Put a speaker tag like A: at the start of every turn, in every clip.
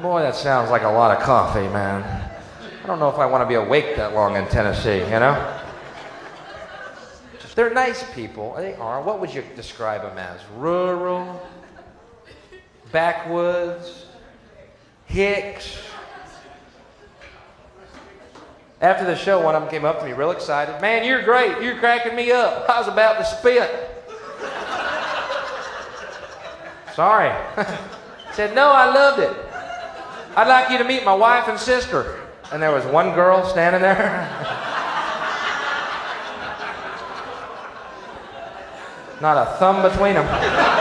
A: Boy, that sounds like a lot of coffee, man. I don't know if I want to be awake that long in Tennessee, you know? They're nice people. They are. What would you describe them as? Rural? Backwoods? Hicks? After the show, one of them came up to me real excited. Man, you're great. You're cracking me up. I was about to spit. Sorry. Said, no, I loved it. I'd like you to meet my wife and sister. And there was one girl standing there. Not a thumb between them.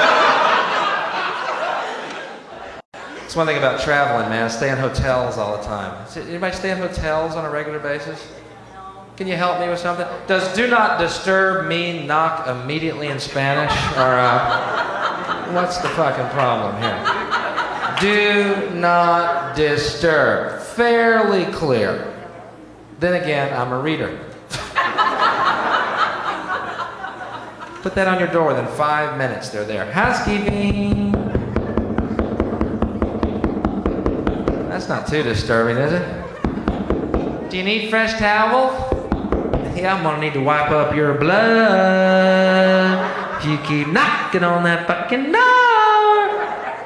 A: That's one thing about traveling, man. Stay in hotels all the time. Anybody stay in hotels on a regular basis? Can you help me with something? Does do not disturb mean knock immediately in Spanish? Or what's the fucking problem here? Do not disturb. Fairly clear. Then again, I'm a reader. Put that on your door, within 5 minutes they're there. Housekeeping. That's not too disturbing, is it? Do you need fresh towel? Yeah, I'm gonna need to wipe up your blood if you keep knocking on that fucking door.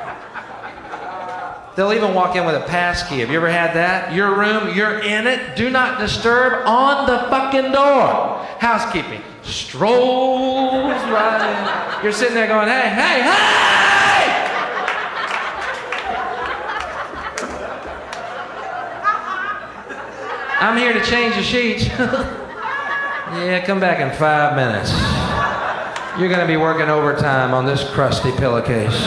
A: They'll even walk in with a pass key. Have you ever had that? Your room, you're in it. Do not disturb on the fucking door. Housekeeping. Strolls right in. You're sitting there going, hey, hey, hey! I'm here to change the sheets. Yeah, come back in 5 minutes. You're gonna be working overtime on this crusty pillowcase.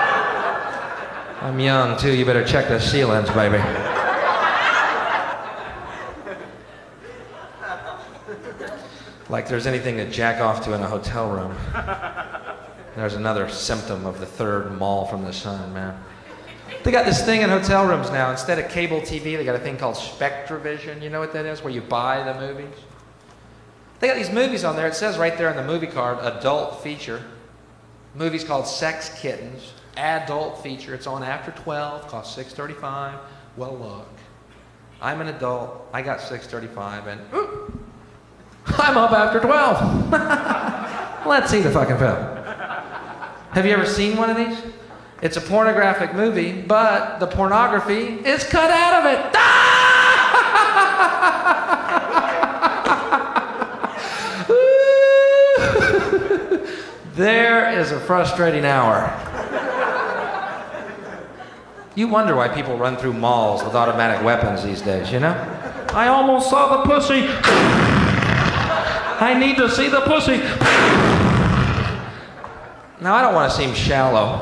A: I'm young too, you better check the ceilings, baby. Like there's anything to jack off to in a hotel room. There's another symptom of the third mall from the sun, man. They got this thing in hotel rooms now. Instead of cable TV, they got a thing called Spectravision. You know what that is? Where you buy the movies. They got these movies on there. It says right there on the movie card, adult feature. Movie's called Sex Kittens. Adult feature. It's on after 12. Costs $6.35. Well, look. I'm an adult. I got $6.35 and I'm up after 12. Let's see the fucking film. Have you ever seen one of these? It's a pornographic movie, but the pornography is cut out of it. There is a frustrating hour. You wonder why people run through malls with automatic weapons these days, you know? I almost saw the pussy. I need to see the pussy. Now, I don't want to seem shallow,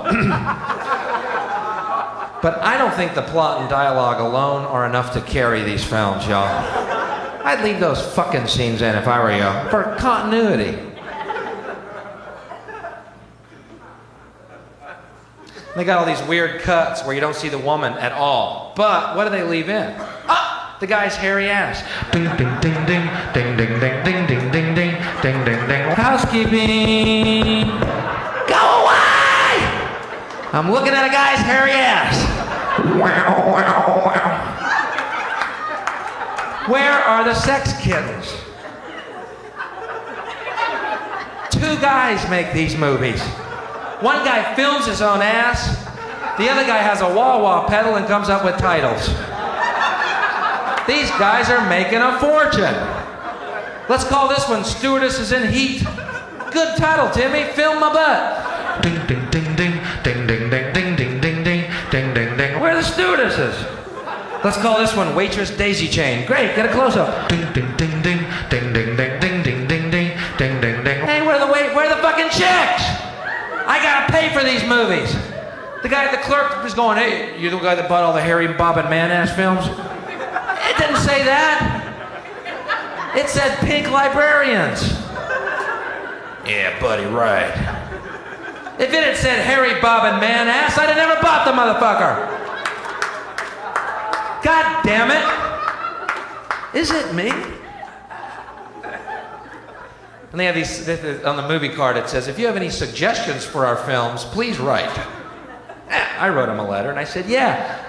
A: but I don't think the plot and dialogue alone are enough to carry these films, y'all. I'd leave those fucking scenes in if I were you, for continuity. They got all these weird cuts where you don't see the woman at all. But what do they leave in? Ah, the guy's hairy ass. Ding, ding, ding, ding, ding, ding, ding, ding, ding, ding, ding, ding, ding, ding. Housekeeping. Go away! I'm looking at a guy's hairy ass. Wow, wow, wow. Where are the sex kittens? 2 guys make these movies. One guy films his own ass. The other guy has a wah-wah pedal and comes up with titles. These guys are making a fortune. Let's call this one Stewardesses in Heat. Good title, Timmy. Film my butt. Ding, ding, ding, ding, ding, ding, ding, ding, ding, ding, ding, ding, ding, ding. Where are the stewardesses? Let's call this one Waitress Daisy Chain. Great, get a close-up. Ding, ding, ding, ding, ding, ding, ding, ding, ding, ding, ding, ding, ding, ding. Hey, where are the fucking chicks? I gotta pay for these movies. The guy at the clerk was going, hey, you're the guy that bought all the Harry, Bob, and Man-ass films? It didn't say that. It said Pink Librarians. Yeah, buddy, right. If it had said Harry, Bob, and Man-ass, I'd have never bought the motherfucker. God damn it. Is it me? And they have these, on the movie card it says, if you have any suggestions for our films, please write. I wrote him a letter and I said, yeah,